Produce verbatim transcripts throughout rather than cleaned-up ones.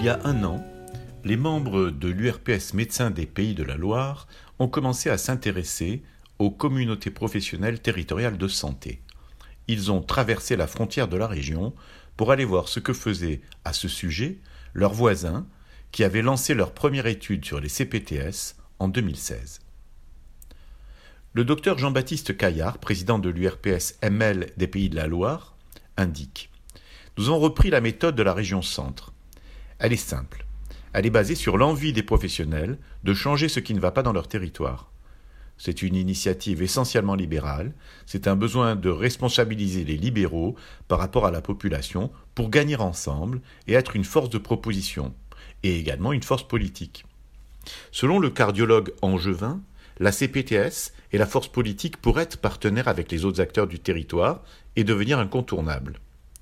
y a un an, les membres de l'U R P S Médecins des Pays de la Loire ont commencé à s'intéresser aux communautés professionnelles territoriales de santé. Ils ont traversé la frontière de la région pour aller voir ce que faisaient à ce sujet leurs voisins qui avaient lancé leur première étude sur les C P T S en deux mille seize. Le docteur Jean-Baptiste Caillard, président de l'U R P S M L des Pays de la Loire, indique « Nous avons repris la méthode de la région Centre. Elle est simple. Elle est basée sur l'envie des professionnels de changer ce qui ne va pas dans leur territoire. C'est une initiative essentiellement libérale, c'est un besoin de responsabiliser les libéraux par rapport à la population pour gagner ensemble et être une force de proposition, et également une force politique. Selon le cardiologue Angevin, la C P T S est la force politique pour être partenaire avec les autres acteurs du territoire et devenir incontournable.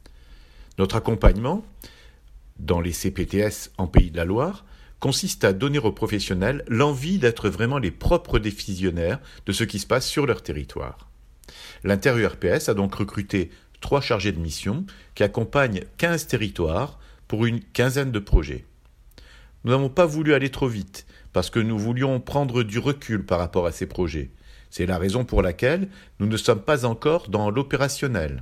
Notre accompagnement dans les C P T S en Pays de la Loire consiste à donner aux professionnels l'envie d'être vraiment les propres décisionnaires de ce qui se passe sur leur territoire. L'Inter-U R P S a donc recruté trois chargés de mission qui accompagnent quinze territoires pour une quinzaine de projets. Nous n'avons pas voulu aller trop vite parce que nous voulions prendre du recul par rapport à ces projets. C'est la raison pour laquelle nous ne sommes pas encore dans l'opérationnel.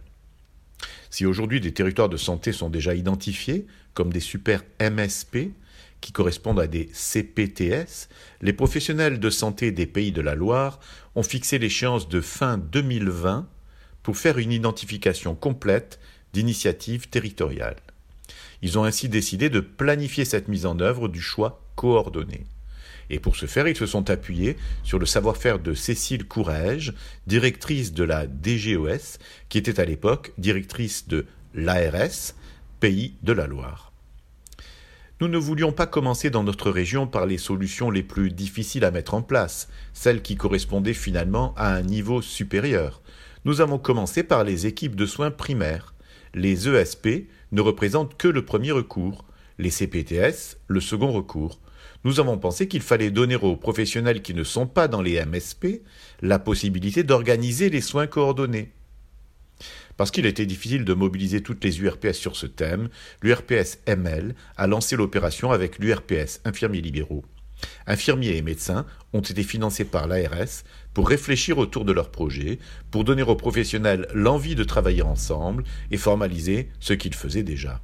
Si aujourd'hui des territoires de santé sont déjà identifiés comme des super M S P qui correspondent à des C P T S, les professionnels de santé des Pays de la Loire ont fixé l'échéance de fin deux mille vingt pour faire une identification complète d'initiatives territoriales. Ils ont ainsi décidé de planifier cette mise en œuvre du choix coordonné. Et pour ce faire, ils se sont appuyés sur le savoir-faire de Cécile Courrèges, directrice de la D G O S, qui était à l'époque directrice de l'A R S, Pays de la Loire. Nous ne voulions pas commencer dans notre région par les solutions les plus difficiles à mettre en place, celles qui correspondaient finalement à un niveau supérieur. Nous avons commencé par les équipes de soins primaires. Les E S P ne représentent que le premier recours, les C P T S le second recours. Nous avons pensé qu'il fallait donner aux professionnels qui ne sont pas dans les M S P la possibilité d'organiser les soins coordonnés. Parce qu'il était difficile de mobiliser toutes les U R P S sur ce thème, l'U R P S M L a lancé l'opération avec l'U R P S infirmiers libéraux. Infirmiers et médecins ont été financés par l'A R S pour réfléchir autour de leur projet, pour donner aux professionnels l'envie de travailler ensemble et formaliser ce qu'ils faisaient déjà.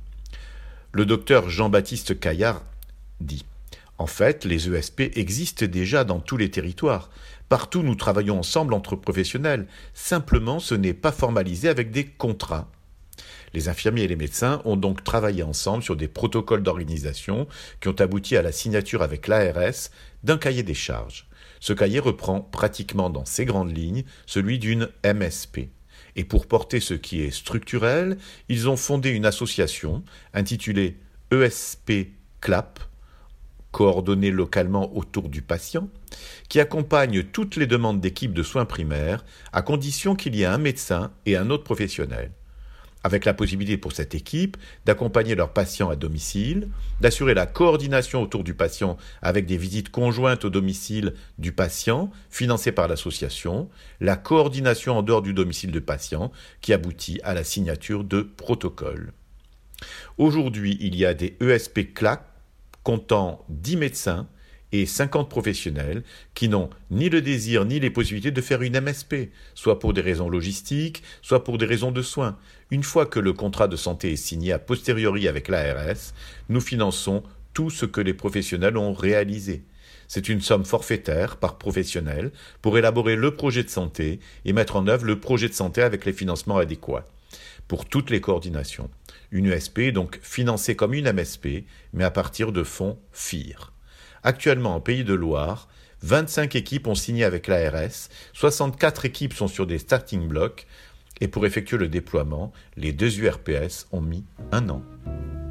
Le docteur Jean-Baptiste Caillard dit « En fait, les E S P existent déjà dans tous les territoires. Partout, nous travaillons ensemble entre professionnels. Simplement, ce n'est pas formalisé avec des contrats. » Les infirmiers et les médecins ont donc travaillé ensemble sur des protocoles d'organisation qui ont abouti à la signature avec l'A R S d'un cahier des charges. Ce cahier reprend pratiquement dans ses grandes lignes celui d'une M S P. Et pour porter ce qui est structurel, ils ont fondé une association intitulée E S P C L A P, coordonnée localement autour du patient, qui accompagne toutes les demandes d'équipes de soins primaires à condition qu'il y ait un médecin et un autre professionnel, avec la possibilité pour cette équipe d'accompagner leurs patients à domicile, d'assurer la coordination autour du patient avec des visites conjointes au domicile du patient financées par l'association, la coordination en dehors du domicile du patient qui aboutit à la signature de protocoles. Aujourd'hui, il y a des E S P C L A P comptant dix médecins et cinquante professionnels qui n'ont ni le désir ni les possibilités de faire une M S P, soit pour des raisons logistiques, soit pour des raisons de soins. Une fois que le contrat de santé est signé a posteriori avec l'A R S, nous finançons tout ce que les professionnels ont réalisé. C'est une somme forfaitaire par professionnel pour élaborer le projet de santé et mettre en œuvre le projet de santé avec les financements adéquats pour toutes les coordinations. Une E S P est donc financée comme une M S P, mais à partir de fonds F I R. Actuellement, en Pays de Loire, vingt-cinq équipes ont signé avec l'A R S, soixante-quatre équipes sont sur des starting blocks, et pour effectuer le déploiement, les deux U R P S ont mis un an.